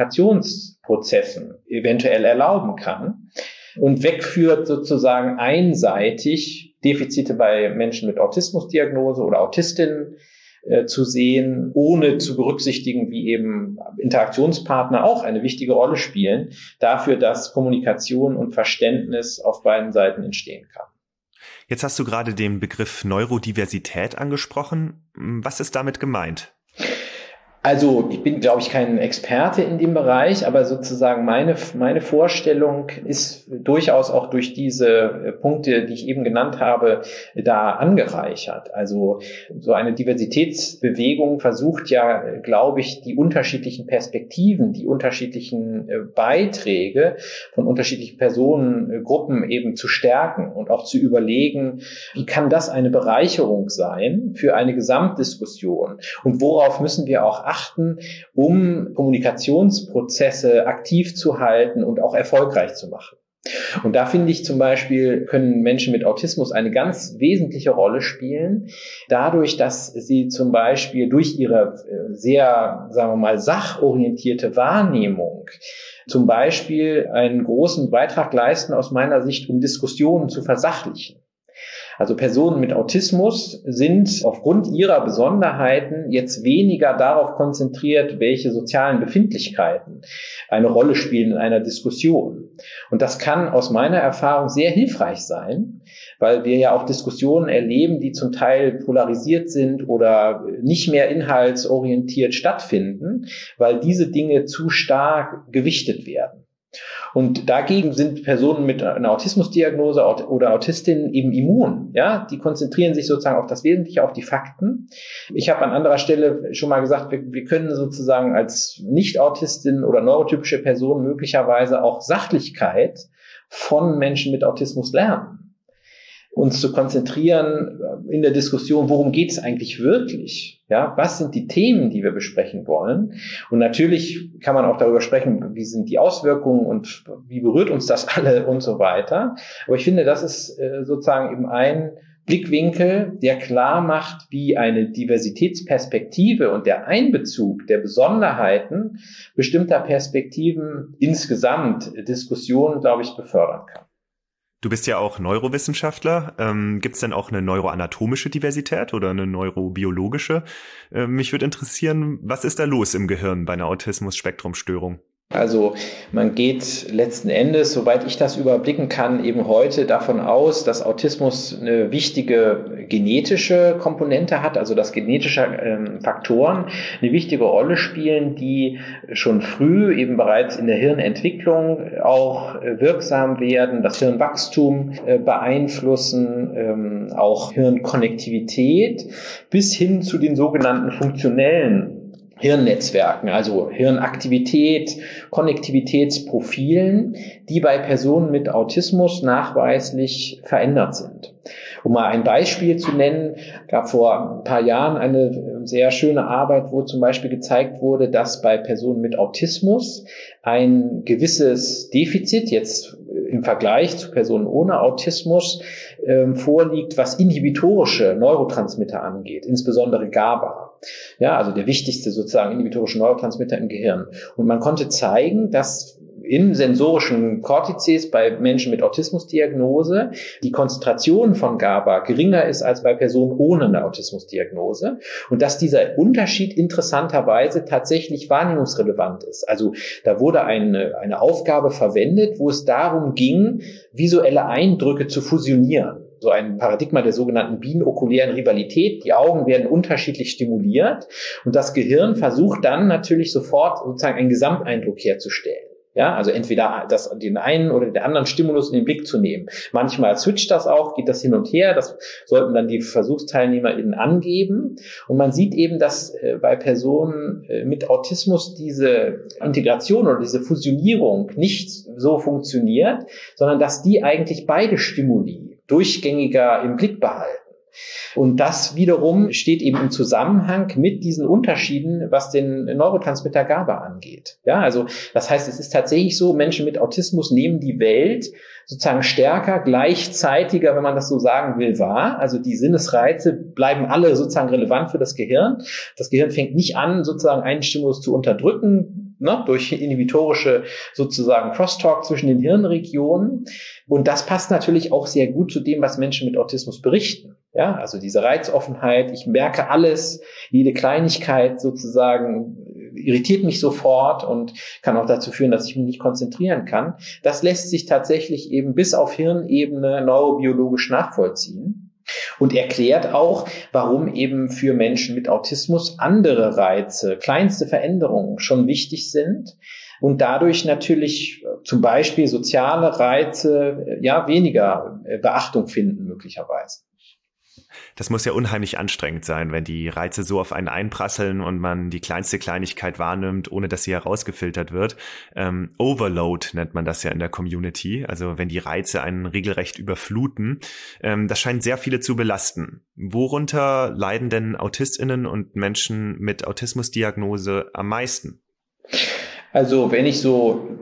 Kommunikationsprozessen eventuell erlauben kann und wegführt sozusagen einseitig Defizite bei Menschen mit Autismusdiagnose oder Autistinnen zu sehen, ohne zu berücksichtigen, wie eben Interaktionspartner auch eine wichtige Rolle spielen, dafür, dass Kommunikation und Verständnis auf beiden Seiten entstehen kann. Jetzt hast du gerade den Begriff Neurodiversität angesprochen. Was ist damit gemeint? Also ich bin, glaube ich, kein Experte in dem Bereich, aber sozusagen meine Vorstellung ist durchaus auch durch diese Punkte, die ich eben genannt habe, da angereichert. Also so eine Diversitätsbewegung versucht ja, glaube ich, die unterschiedlichen Perspektiven, die unterschiedlichen Beiträge von unterschiedlichen Personengruppen eben zu stärken und auch zu überlegen, wie kann das eine Bereicherung sein für eine Gesamtdiskussion und worauf müssen wir auch achten, um Kommunikationsprozesse aktiv zu halten und auch erfolgreich zu machen. Und da finde ich zum Beispiel, können Menschen mit Autismus eine ganz wesentliche Rolle spielen, dadurch, dass sie zum Beispiel durch ihre sehr, sagen wir mal, sachorientierte Wahrnehmung zum Beispiel einen großen Beitrag leisten, aus meiner Sicht, um Diskussionen zu versachlichen. Also Personen mit Autismus sind aufgrund ihrer Besonderheiten jetzt weniger darauf konzentriert, welche sozialen Befindlichkeiten eine Rolle spielen in einer Diskussion. Und das kann aus meiner Erfahrung sehr hilfreich sein, weil wir ja auch Diskussionen erleben, die zum Teil polarisiert sind oder nicht mehr inhaltsorientiert stattfinden, weil diese Dinge zu stark gewichtet werden. Und dagegen sind Personen mit einer Autismusdiagnose oder Autistinnen eben immun. Ja, die konzentrieren sich sozusagen auf das Wesentliche, auf die Fakten. Ich habe an anderer Stelle schon mal gesagt, wir können sozusagen als Nicht-Autistin oder neurotypische Person möglicherweise auch Sachlichkeit von Menschen mit Autismus lernen. Uns zu konzentrieren in der Diskussion, worum geht es eigentlich wirklich? Ja, was sind die Themen, die wir besprechen wollen? Und natürlich kann man auch darüber sprechen, wie sind die Auswirkungen und wie berührt uns das alle und so weiter. Aber ich finde, das ist sozusagen eben ein Blickwinkel, der klar macht, wie eine Diversitätsperspektive und der Einbezug der Besonderheiten bestimmter Perspektiven insgesamt Diskussionen, glaube ich, befördern kann. Du bist ja auch Neurowissenschaftler. Gibt es denn auch eine neuroanatomische Diversität oder eine neurobiologische? Mich würde interessieren, was ist da los im Gehirn bei einer Autismus-Spektrum-Störung? Also man geht letzten Endes, soweit ich das überblicken kann, eben heute davon aus, dass Autismus eine wichtige genetische Komponente hat, also dass genetische Faktoren eine wichtige Rolle spielen, die schon früh eben bereits in der Hirnentwicklung auch wirksam werden, das Hirnwachstum beeinflussen, auch Hirnkonnektivität bis hin zu den sogenannten funktionellen Hirnnetzwerken, also Hirnaktivität, Konnektivitätsprofilen, die bei Personen mit Autismus nachweislich verändert sind. Um mal ein Beispiel zu nennen, gab vor ein paar Jahren eine sehr schöne Arbeit, wo zum Beispiel gezeigt wurde, dass bei Personen mit Autismus ein gewisses Defizit jetzt im Vergleich zu Personen ohne Autismus vorliegt, was inhibitorische Neurotransmitter angeht, insbesondere GABA. Ja, also der wichtigste sozusagen inhibitorische Neurotransmitter im Gehirn. Und man konnte zeigen, dass im sensorischen Kortizes bei Menschen mit Autismusdiagnose die Konzentration von GABA geringer ist als bei Personen ohne eine Autismusdiagnose und dass dieser Unterschied interessanterweise tatsächlich wahrnehmungsrelevant ist. Also da wurde eine Aufgabe verwendet, wo es darum ging, visuelle Eindrücke zu fusionieren. So ein Paradigma der sogenannten binokulären Rivalität. Die Augen werden unterschiedlich stimuliert und das Gehirn versucht dann natürlich sofort sozusagen einen Gesamteindruck herzustellen. Ja, also entweder den einen oder den anderen Stimulus in den Blick zu nehmen. Manchmal switcht das auch, geht das hin und her. Das sollten dann die VersuchsteilnehmerInnen angeben. Und man sieht eben, dass bei Personen mit Autismus diese Integration oder diese Fusionierung nicht so funktioniert, sondern dass die eigentlich beide Stimuli durchgängiger im Blick behalten. Und das wiederum steht eben im Zusammenhang mit diesen Unterschieden, was den Neurotransmitter GABA angeht. Ja, also das heißt, es ist tatsächlich so, Menschen mit Autismus nehmen die Welt sozusagen stärker, gleichzeitiger, wenn man das so sagen will, wahr. Also die Sinnesreize bleiben alle sozusagen relevant für das Gehirn. Das Gehirn fängt nicht an, sozusagen einen Stimulus zu unterdrücken, durch inhibitorische sozusagen Crosstalk zwischen den Hirnregionen. Und das passt natürlich auch sehr gut zu dem, was Menschen mit Autismus berichten. Ja, also diese Reizoffenheit, ich merke alles, jede Kleinigkeit sozusagen irritiert mich sofort und kann auch dazu führen, dass ich mich nicht konzentrieren kann. Das lässt sich tatsächlich eben bis auf Hirnebene neurobiologisch nachvollziehen. Und erklärt auch, warum eben für Menschen mit Autismus andere Reize, kleinste Veränderungen schon wichtig sind und dadurch natürlich zum Beispiel soziale Reize weniger Beachtung finden möglicherweise. Das muss ja unheimlich anstrengend sein, wenn die Reize so auf einen einprasseln und man die kleinste Kleinigkeit wahrnimmt, ohne dass sie herausgefiltert wird. Overload nennt man das ja in der Community, also wenn die Reize einen regelrecht überfluten. Das scheint sehr viele zu belasten. Worunter leiden denn AutistInnen und Menschen mit Autismusdiagnose am meisten? Also wenn ich so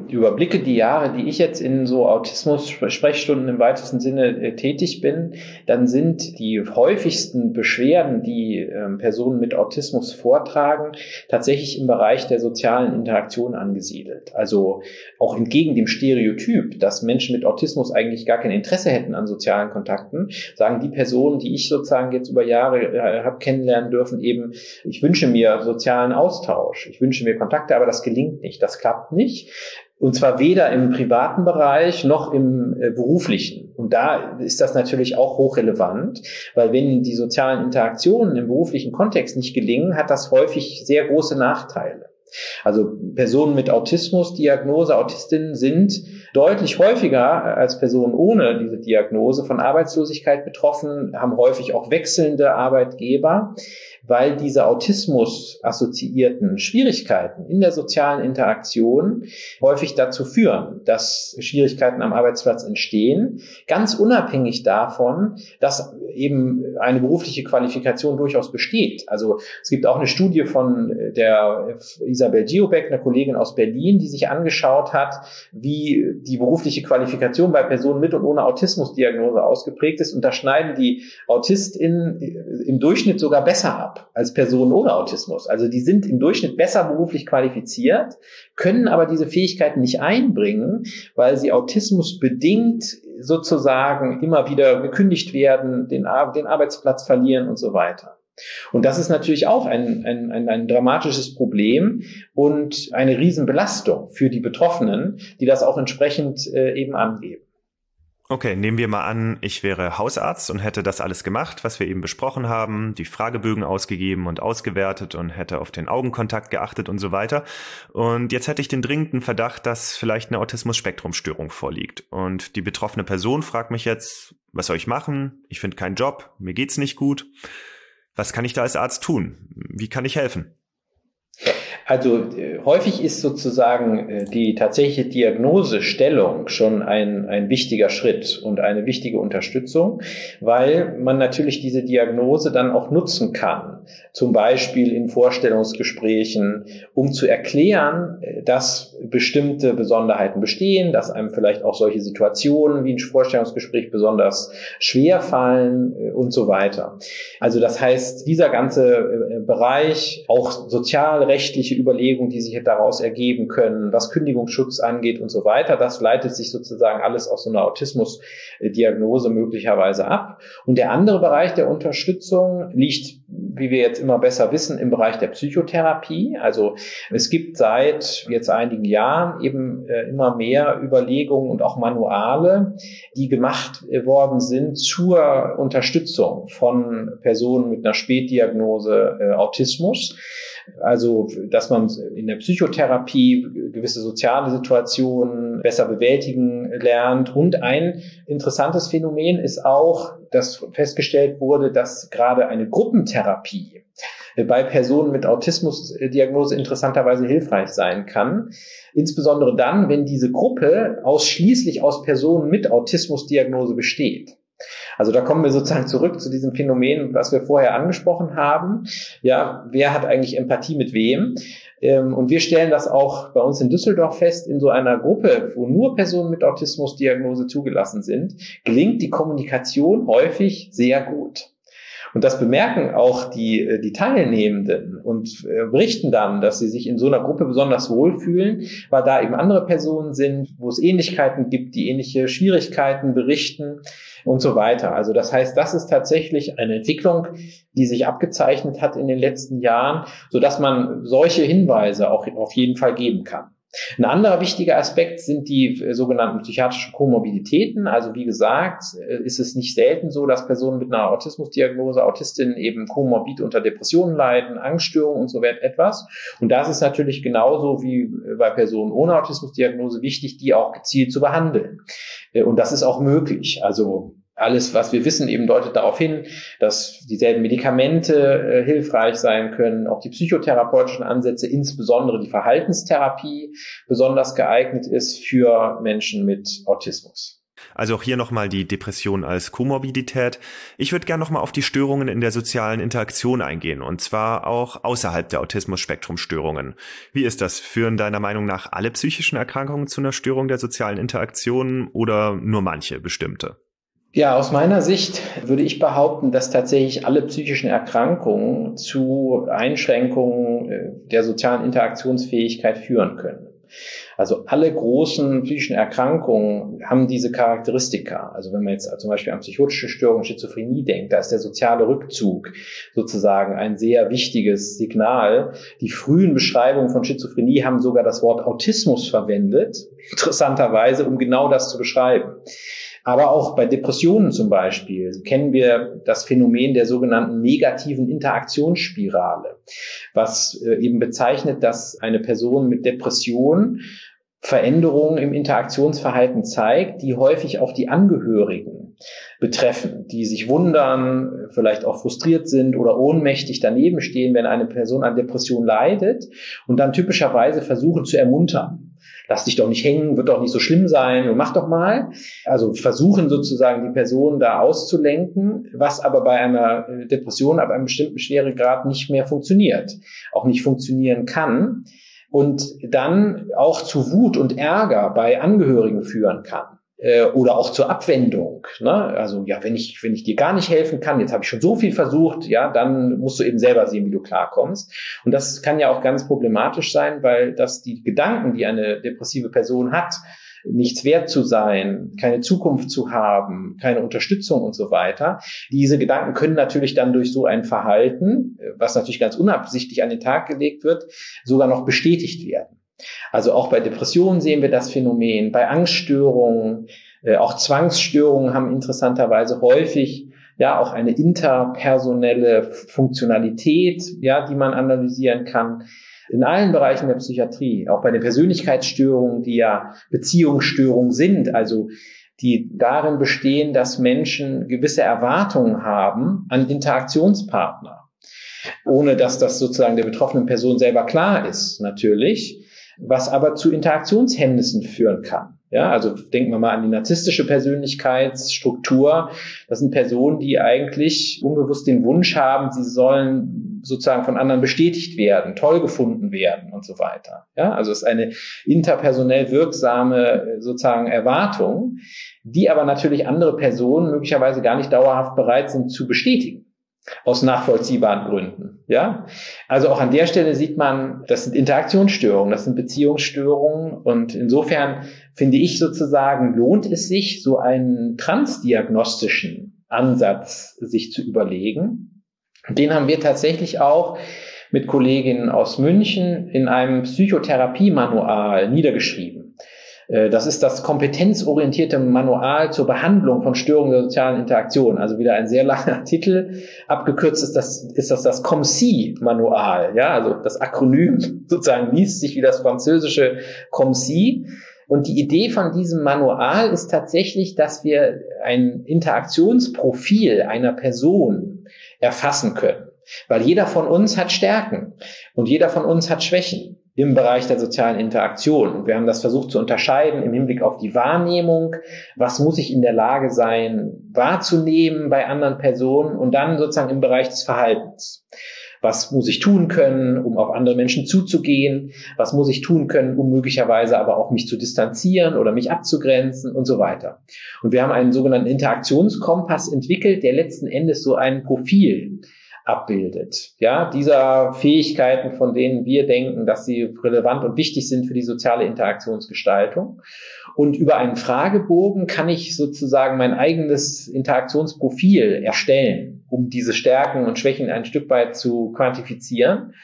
überblicke die Jahre, die ich jetzt in so Autismus-Sprechstunden im weitesten Sinne tätig bin, dann sind die häufigsten Beschwerden, die Personen mit Autismus vortragen, tatsächlich im Bereich der sozialen Interaktion angesiedelt. Also auch entgegen dem Stereotyp, dass Menschen mit Autismus eigentlich gar kein Interesse hätten an sozialen Kontakten, sagen die Personen, die ich sozusagen jetzt über Jahre habe kennenlernen dürfen, eben, ich wünsche mir sozialen Austausch, ich wünsche mir Kontakte, aber das gelingt nicht, das klappt nicht. Und zwar weder im privaten Bereich noch im beruflichen. Und da ist das natürlich auch hochrelevant, weil wenn die sozialen Interaktionen im beruflichen Kontext nicht gelingen, hat das häufig sehr große Nachteile. Also Personen mit Autismusdiagnose, Autistinnen sind deutlich häufiger als Personen ohne diese Diagnose von Arbeitslosigkeit betroffen, haben häufig auch wechselnde Arbeitgeber, weil diese Autismus-assoziierten Schwierigkeiten in der sozialen Interaktion häufig dazu führen, dass Schwierigkeiten am Arbeitsplatz entstehen, ganz unabhängig davon, dass eben eine berufliche Qualifikation durchaus besteht. Also es gibt auch eine Studie von der Isabel Giobeck, einer Kollegin aus Berlin, die sich angeschaut hat, wie die berufliche Qualifikation bei Personen mit und ohne Autismusdiagnose ausgeprägt ist. Und da schneiden die AutistInnen im Durchschnitt sogar besser ab als Personen ohne Autismus. Also die sind im Durchschnitt besser beruflich qualifiziert, können aber diese Fähigkeiten nicht einbringen, weil sie autismusbedingt sozusagen immer wieder gekündigt werden, den Arbeitsplatz verlieren und so weiter. Und das ist natürlich auch ein dramatisches Problem und eine Riesenbelastung für die Betroffenen, die das auch entsprechend eben angeben. Okay, nehmen wir mal an, ich wäre Hausarzt und hätte das alles gemacht, was wir eben besprochen haben, die Fragebögen ausgegeben und ausgewertet und hätte auf den Augenkontakt geachtet und so weiter. Und jetzt hätte ich den dringenden Verdacht, dass vielleicht eine Autismus-Spektrum-Störung vorliegt. Und die betroffene Person fragt mich jetzt, was soll ich machen? Ich finde keinen Job, mir geht's nicht gut. Was kann ich da als Arzt tun? Wie kann ich helfen? Also häufig ist sozusagen die tatsächliche Diagnosestellung schon ein wichtiger Schritt und eine wichtige Unterstützung, weil man natürlich diese Diagnose dann auch nutzen kann, zum Beispiel in Vorstellungsgesprächen, um zu erklären, dass bestimmte Besonderheiten bestehen, dass einem vielleicht auch solche Situationen wie ein Vorstellungsgespräch besonders schwer fallen und so weiter. Also das heißt, dieser ganze Bereich, auch sozialrechtliche Überlegungen, die sich daraus ergeben können, was Kündigungsschutz angeht und so weiter, das leitet sich sozusagen alles aus so einer Autismusdiagnose möglicherweise ab. Und der andere Bereich der Unterstützung liegt, wie wir jetzt immer besser wissen, im Bereich der Psychotherapie. Also es gibt seit jetzt einigen Jahren eben immer mehr Überlegungen und auch Manuale, die gemacht worden sind zur Unterstützung von Personen mit einer Spätdiagnose Autismus. Also, dass man in der Psychotherapie gewisse soziale Situationen besser bewältigen lernt. Und ein interessantes Phänomen ist auch, dass festgestellt wurde, dass gerade eine Gruppentherapie bei Personen mit Autismusdiagnose interessanterweise hilfreich sein kann. Insbesondere dann, wenn diese Gruppe ausschließlich aus Personen mit Autismusdiagnose besteht. Also da kommen wir sozusagen zurück zu diesem Phänomen, was wir vorher angesprochen haben. Ja, wer hat eigentlich Empathie mit wem? Und wir stellen das auch bei uns in Düsseldorf fest, in so einer Gruppe, wo nur Personen mit Autismusdiagnose zugelassen sind, gelingt die Kommunikation häufig sehr gut. Und das bemerken auch die Teilnehmenden und berichten dann, dass sie sich in so einer Gruppe besonders wohlfühlen, weil da eben andere Personen sind, wo es Ähnlichkeiten gibt, die ähnliche Schwierigkeiten berichten und so weiter. Also das heißt, das ist tatsächlich eine Entwicklung, die sich abgezeichnet hat in den letzten Jahren, sodass man solche Hinweise auch auf jeden Fall geben kann. Ein anderer wichtiger Aspekt sind die sogenannten psychiatrischen Komorbiditäten. Also wie gesagt, ist es nicht selten so, dass Personen mit einer Autismusdiagnose, Autistinnen eben komorbid unter Depressionen leiden, Angststörungen und so etwas. Und das ist natürlich genauso wie bei Personen ohne Autismusdiagnose wichtig, die auch gezielt zu behandeln. Und das ist auch möglich. Also alles, was wir wissen, eben deutet darauf hin, dass dieselben Medikamente hilfreich sein können, auch die psychotherapeutischen Ansätze, insbesondere die Verhaltenstherapie, besonders geeignet ist für Menschen mit Autismus. Also auch hier nochmal die Depression als Komorbidität. Ich würde gerne nochmal auf die Störungen in der sozialen Interaktion eingehen, und zwar auch außerhalb der Autismus-Spektrum-Störungen. Wie ist das? Führen deiner Meinung nach alle psychischen Erkrankungen zu einer Störung der sozialen Interaktion oder nur manche bestimmte? Ja, aus meiner Sicht würde ich behaupten, dass tatsächlich alle psychischen Erkrankungen zu Einschränkungen der sozialen Interaktionsfähigkeit führen können. Also alle großen psychischen Erkrankungen haben diese Charakteristika. Also wenn man jetzt zum Beispiel an psychotische Störungen, Schizophrenie denkt, da ist der soziale Rückzug sozusagen ein sehr wichtiges Signal. Die frühen Beschreibungen von Schizophrenie haben sogar das Wort Autismus verwendet, interessanterweise, um genau das zu beschreiben. Aber auch bei Depressionen zum Beispiel kennen wir das Phänomen der sogenannten negativen Interaktionsspirale, was eben bezeichnet, dass eine Person mit Depression Veränderungen im Interaktionsverhalten zeigt, die häufig auch die Angehörigen betreffen, die sich wundern, vielleicht auch frustriert sind oder ohnmächtig daneben stehen, wenn eine Person an Depression leidet und dann typischerweise versuchen zu ermuntern. Lass dich doch nicht hängen, wird doch nicht so schlimm sein und mach doch mal. Also versuchen sozusagen die Person da auszulenken, was aber bei einer Depression ab einem bestimmten Schweregrad nicht mehr funktioniert, auch nicht funktionieren kann und dann auch zu Wut und Ärger bei Angehörigen führen kann. Oder auch zur Abwendung. Ne? Also ja, wenn ich dir gar nicht helfen kann, jetzt habe ich schon so viel versucht, ja, dann musst du eben selber sehen, wie du klarkommst. Und das kann ja auch ganz problematisch sein, weil das die Gedanken, die eine depressive Person hat, nichts wert zu sein, keine Zukunft zu haben, keine Unterstützung und so weiter. Diese Gedanken können natürlich dann durch so ein Verhalten, was natürlich ganz unabsichtlich an den Tag gelegt wird, sogar noch bestätigt werden. Also auch bei Depressionen sehen wir das Phänomen, bei Angststörungen, auch Zwangsstörungen haben interessanterweise häufig ja auch eine interpersonelle Funktionalität, ja, die man analysieren kann. In allen Bereichen der Psychiatrie, auch bei den Persönlichkeitsstörungen, die ja Beziehungsstörungen sind, also die darin bestehen, dass Menschen gewisse Erwartungen haben an Interaktionspartner, ohne dass das sozusagen der betroffenen Person selber klar ist, natürlich, was aber zu Interaktionshemmnissen führen kann. Ja, also denken wir mal an die narzisstische Persönlichkeitsstruktur. Das sind Personen, die eigentlich unbewusst den Wunsch haben, sie sollen sozusagen von anderen bestätigt werden, toll gefunden werden und so weiter. Ja, also es ist eine interpersonell wirksame sozusagen Erwartung, die aber natürlich andere Personen möglicherweise gar nicht dauerhaft bereit sind zu bestätigen. Aus nachvollziehbaren Gründen, ja. Also auch an der Stelle sieht man, das sind Interaktionsstörungen, das sind Beziehungsstörungen und insofern finde ich sozusagen, lohnt es sich, so einen transdiagnostischen Ansatz sich zu überlegen. Den haben wir tatsächlich auch mit Kolleginnen aus München in einem Psychotherapie-Manual niedergeschrieben. Das ist das kompetenzorientierte Manual zur Behandlung von Störungen der sozialen Interaktion. Also wieder ein sehr langer Titel. Abgekürzt ist das COMSI-Manual. Ja, also das Akronym sozusagen liest sich wie das französische COMSI. Und die Idee von diesem Manual ist tatsächlich, dass wir ein Interaktionsprofil einer Person erfassen können. Weil jeder von uns hat Stärken und jeder von uns hat Schwächen im Bereich der sozialen Interaktion. Und wir haben das versucht zu unterscheiden im Hinblick auf die Wahrnehmung. Was muss ich in der Lage sein, wahrzunehmen bei anderen Personen? Und dann sozusagen im Bereich des Verhaltens. Was muss ich tun können, um auf andere Menschen zuzugehen? Was muss ich tun können, um möglicherweise aber auch mich zu distanzieren oder mich abzugrenzen und so weiter? Und wir haben einen sogenannten Interaktionskompass entwickelt, der letzten Endes so ein Profil abbildet. Ja, dieser Fähigkeiten, von denen wir denken, dass sie relevant und wichtig sind für die soziale Interaktionsgestaltung. Und über einen Fragebogen kann ich sozusagen mein eigenes Interaktionsprofil erstellen, um diese Stärken und Schwächen ein Stück weit zu quantifizieren,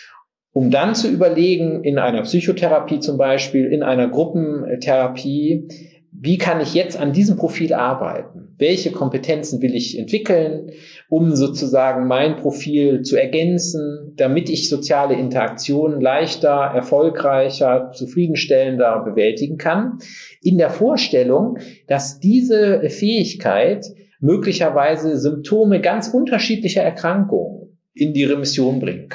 um dann zu überlegen, in einer Psychotherapie zum Beispiel, in einer Gruppentherapie, wie kann ich jetzt an diesem Profil arbeiten? Welche Kompetenzen will ich entwickeln, um sozusagen mein Profil zu ergänzen, damit ich soziale Interaktionen leichter, erfolgreicher, zufriedenstellender bewältigen kann? In der Vorstellung, dass diese Fähigkeit möglicherweise Symptome ganz unterschiedlicher Erkrankungen in die Remission bringen kann.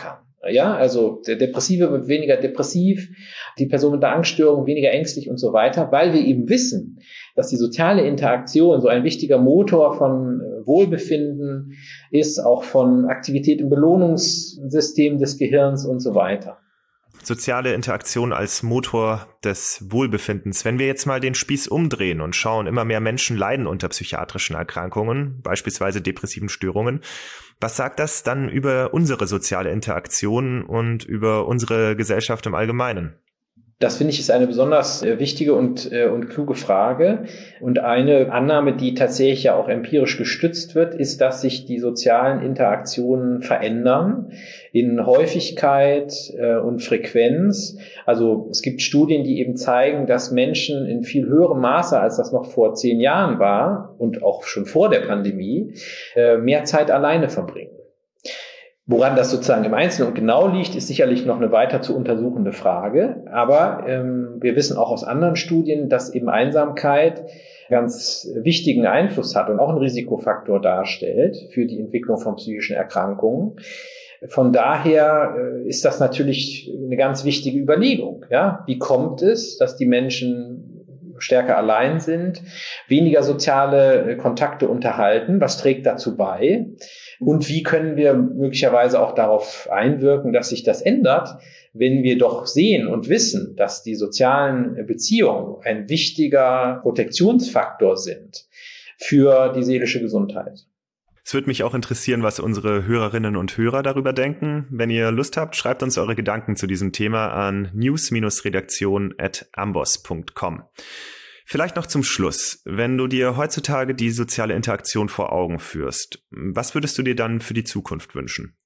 Ja, also der Depressive wird weniger depressiv, die Person mit der Angststörung weniger ängstlich und so weiter, weil wir eben wissen, dass die soziale Interaktion so ein wichtiger Motor von Wohlbefinden ist, auch von Aktivität im Belohnungssystem des Gehirns und so weiter. Soziale Interaktion als Motor des Wohlbefindens. Wenn wir jetzt mal den Spieß umdrehen und schauen, immer mehr Menschen leiden unter psychiatrischen Erkrankungen, beispielsweise depressiven Störungen. Was sagt das dann über unsere soziale Interaktion und über unsere Gesellschaft im Allgemeinen? Das finde ich ist eine besonders wichtige und kluge Frage. Und eine Annahme, die tatsächlich ja auch empirisch gestützt wird, ist, dass sich die sozialen Interaktionen verändern in Häufigkeit und Frequenz. Also es gibt Studien, die eben zeigen, dass Menschen in viel höherem Maße, als das noch vor 10 Jahren war und auch schon vor der Pandemie, mehr Zeit alleine verbringen. Woran das sozusagen im Einzelnen genau liegt, ist sicherlich noch eine weiter zu untersuchende Frage. Aber wir wissen auch aus anderen Studien, dass eben Einsamkeit ganz wichtigen Einfluss hat und auch einen Risikofaktor darstellt für die Entwicklung von psychischen Erkrankungen. Von daher ist das natürlich eine ganz wichtige Überlegung. Ja? Wie kommt es, dass die Menschen stärker allein sind, weniger soziale Kontakte unterhalten? Was trägt dazu bei? Und wie können wir möglicherweise auch darauf einwirken, dass sich das ändert, wenn wir doch sehen und wissen, dass die sozialen Beziehungen ein wichtiger Protektionsfaktor sind für die seelische Gesundheit? Es würde mich auch interessieren, was unsere Hörerinnen und Hörer darüber denken. Wenn ihr Lust habt, schreibt uns eure Gedanken zu diesem Thema an news-redaktion@ambos.com. Vielleicht noch zum Schluss. Wenn du dir heutzutage die soziale Interaktion vor Augen führst, was würdest du dir dann für die Zukunft wünschen?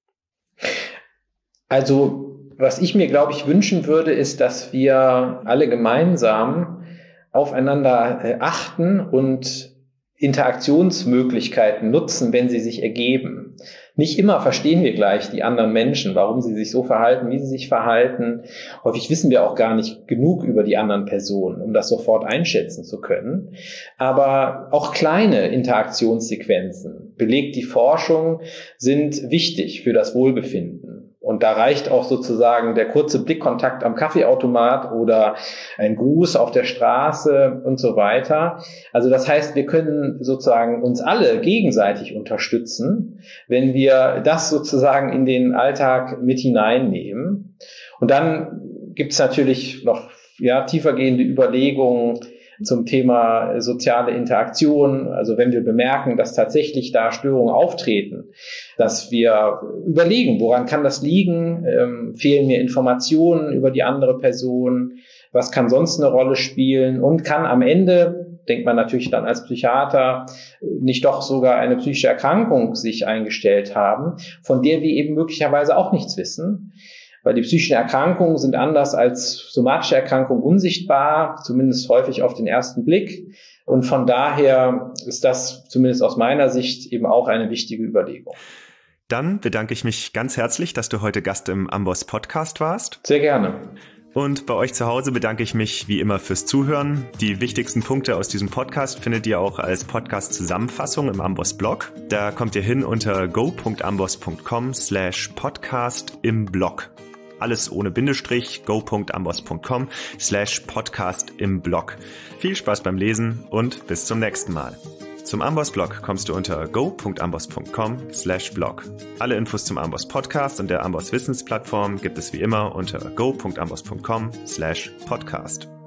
Also, was ich mir, glaube ich, wünschen würde, ist, dass wir alle gemeinsam aufeinander achten und Interaktionsmöglichkeiten nutzen, wenn sie sich ergeben. Nicht immer verstehen wir gleich die anderen Menschen, warum sie sich so verhalten, wie sie sich verhalten. Häufig wissen wir auch gar nicht genug über die anderen Personen, um das sofort einschätzen zu können. Aber auch kleine Interaktionssequenzen, belegt die Forschung, sind wichtig für das Wohlbefinden. Und da reicht auch sozusagen der kurze Blickkontakt am Kaffeeautomat oder ein Gruß auf der Straße und so weiter. Also das heißt, wir können sozusagen uns alle gegenseitig unterstützen, wenn wir das sozusagen in den Alltag mit hineinnehmen. Und dann gibt es natürlich noch tiefergehende Überlegungen zum Thema soziale Interaktion. Also wenn wir bemerken, dass tatsächlich da Störungen auftreten, dass wir überlegen, woran kann das liegen? Fehlen mir Informationen über die andere Person? Was kann sonst eine Rolle spielen? Und kann am Ende, denkt man natürlich dann als Psychiater, nicht doch sogar eine psychische Erkrankung sich eingestellt haben, von der wir eben möglicherweise auch nichts wissen? Weil die psychischen Erkrankungen sind anders als somatische Erkrankungen unsichtbar, zumindest häufig auf den ersten Blick. Und von daher ist das zumindest aus meiner Sicht eben auch eine wichtige Überlegung. Dann bedanke ich mich ganz herzlich, dass du heute Gast im Amboss Podcast warst. Sehr gerne. Und bei euch zu Hause bedanke ich mich wie immer fürs Zuhören. Die wichtigsten Punkte aus diesem Podcast findet ihr auch als Podcast-Zusammenfassung im Amboss-Blog. Da kommt ihr hin unter go.amboss.com/podcast im Blog. Alles ohne Bindestrich, go.amboss.com/podcast im Blog. Viel Spaß beim Lesen und bis zum nächsten Mal. Zum Amboss-Blog kommst du unter go.amboss.com/blog. Alle Infos zum Amboss Podcast und der Amboss Wissensplattform gibt es wie immer unter go.amboss.com/podcast.